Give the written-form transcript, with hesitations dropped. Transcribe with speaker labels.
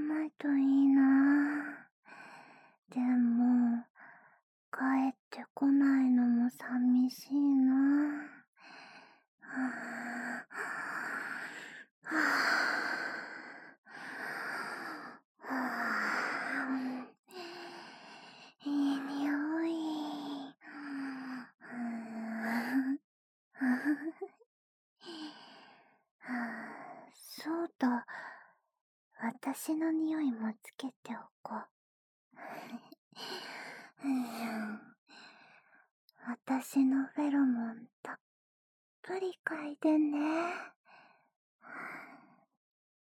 Speaker 1: ないといいな。でも、帰ってこないのも寂しいな。はぁ、はぁ、はぁ、いい匂い。そうだ、私の匂いもつけておこう。私のフェロモンたっぷり嗅いでね。